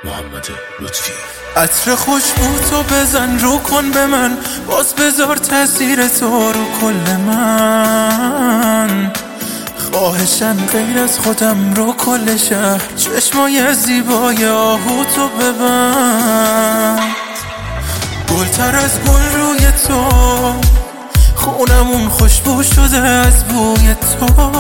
محمد لطفی. عطر خوشبو تو بزن رو کن به من، باز بذار تاثیر تو رو کل من. خواهشن غیر از خودم رو کل شهر، چشمای زیبای آهو تو ببند. گلتر از گل روی تو، خونمون خوشبو شده از بوی تو.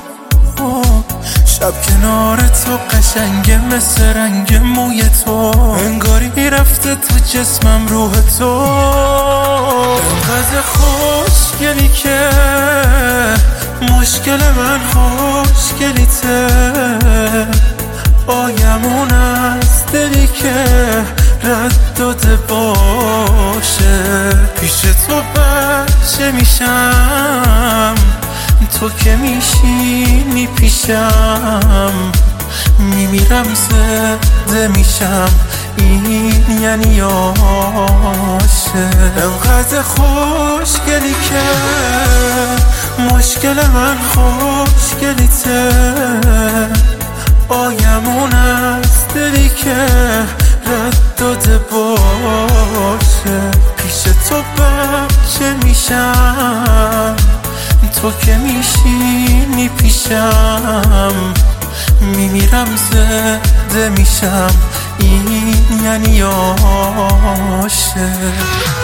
شب کنار تو قشنگه مثل رنگ موی تو، انگاری رفته تو جسمم روح تو. انقدر خوشگلی که مشکل من خوشگلیته. آیمون از دلی که رد داده باشه. پیش تو بچه میشم، تو که میشینی پیشم. میمیرم زده میشم، این یعنی عاشق. انقدر خوشگلی که مشکل من خوشگلیته. آیمون از دلی که رد داده باشه. پیش تو بچه میشم، تو که میشینی پیشم. میمیرم زده میشم، این یعنی عاشق.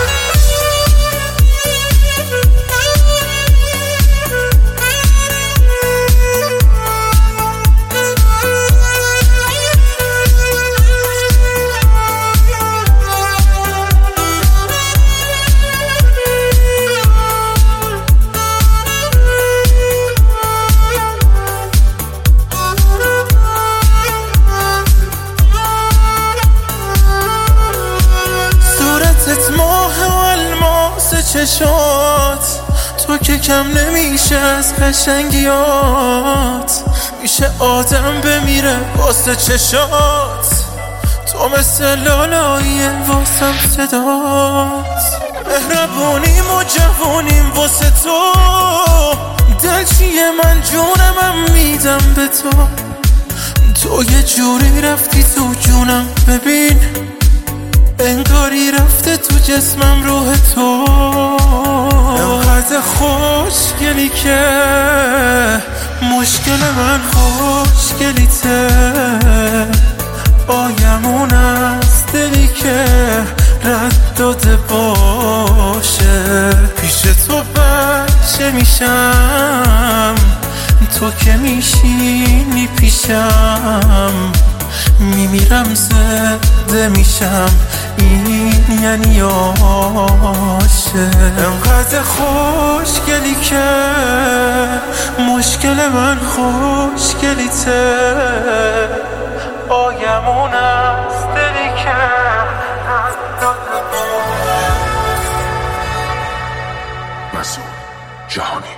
ماه و الماس چشات، تو که کم نمیشه از قشنگیات. میشه آدم بمیره واسه چشات، تو مثل لالاییه واسم صدات. مهربونیم و جوونیم واسه تو، دل چیه من جونمم میدم به تو. تو یه جوری رفتی تو جونم، ببین انگاری رفته تو جسمم روح تو. انقدر خوشگلی که مشکل من خوشگلیته. آیمون از دلی که رد داده باشه. پیش تو بچه میشم، تو که میشینی پیشم. میمیرم زده میشم، این یعنی عاشق. انقدر خوشگلی که مشکل من خوشگلیته. آیمون از دلی که مسعود جهانی.